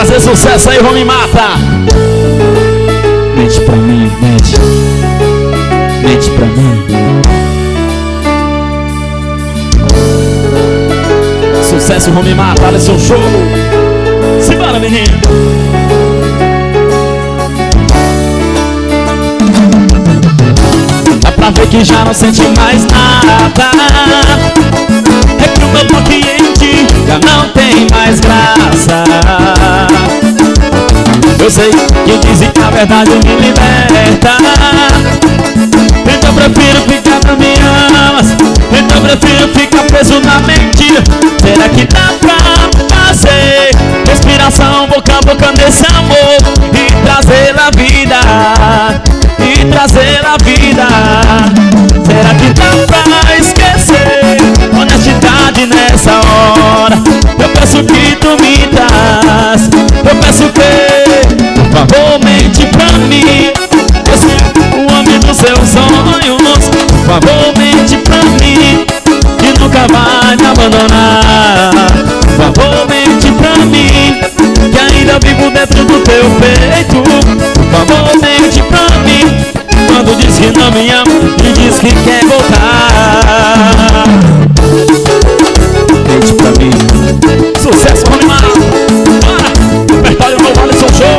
trazer sucesso aí, vão me matar. Mente pra mim, mente. Mente pra mim. Sucesso, vão me matar, Alisson Show. Simbora, menino. Dá pra ver que já não sente mais nada. É que o meu toque em ti já não tem mais graça. Eu sei que dizem que a verdade me liberta. Então eu prefiro ficar na minha amas. Então eu prefiro ficar preso na mentira. Será que dá pra fazer respiração boca a boca nesse amor e trazer a vida? E trazer a vida. Será que dá pra esquecer honestidade nessa hora? Eu peço que tu me traz. Eu peço que, por favor, mente pra mim. Eu sou o homem dos seus sonhos. Por favor, mente pra mim, que nunca vai me abandonar. Por favor, mente pra mim, que ainda vivo dentro do teu peito. Por favor, mente pra mim, quando diz que não me ama e diz que quer voltar. Mente pra mim. Sucesso, animal. Bora, repertório novo, Alisson Show.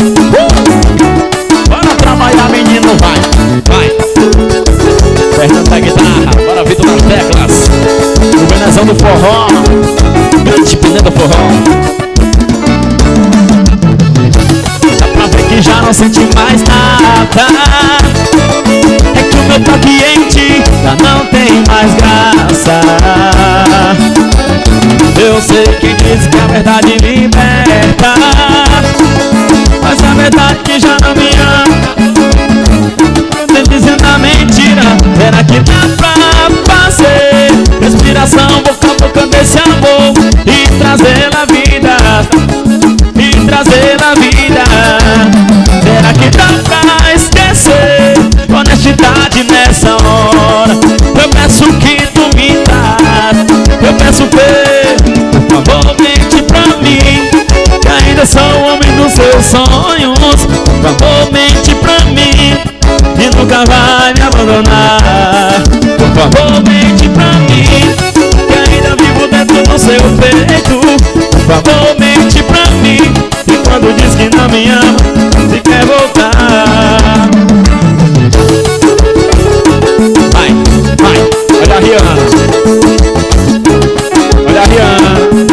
Bora trabalhar, menino, vai, vai. Fernando da guitarra, bora Vitor das teclas. O Venezão do forró, grande Piné do forró. Dá pra ver que já não sente mais nada. É que o meu toque em ti já não tem mais graça. Eu sei que diz que a verdade liberta, mas a verdade que já não me ama. Você dizendo a mentira. Será que dá pra fazer respiração boca a boca desse amor e trazer a vida? E trazer a vida. Será que dá pra esquecer honestidade nessa hora? Eu peço que tu me traz. Eu peço que, por favor, mente pra mim, que ainda sou o homem dos seus sonhos. Por favor, mente pra mim, e nunca vai me abandonar. Por favor, mente pra mim, que ainda vivo dentro do seu peito. Por favor, mente pra mim, e quando diz que não me ama, se quer voltar. Vai, vai, olha a Rihanna. Olha a Rihanna.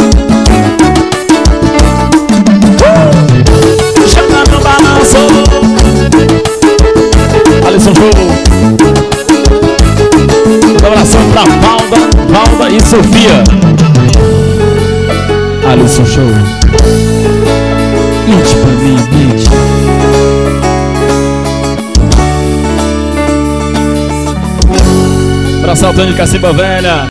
Chama no balanço. Alisson Show. Abração pra Valda e Sofia. Alisson Show. Mente pra mim, mente. Abração, Antônio de Cacimba Velha.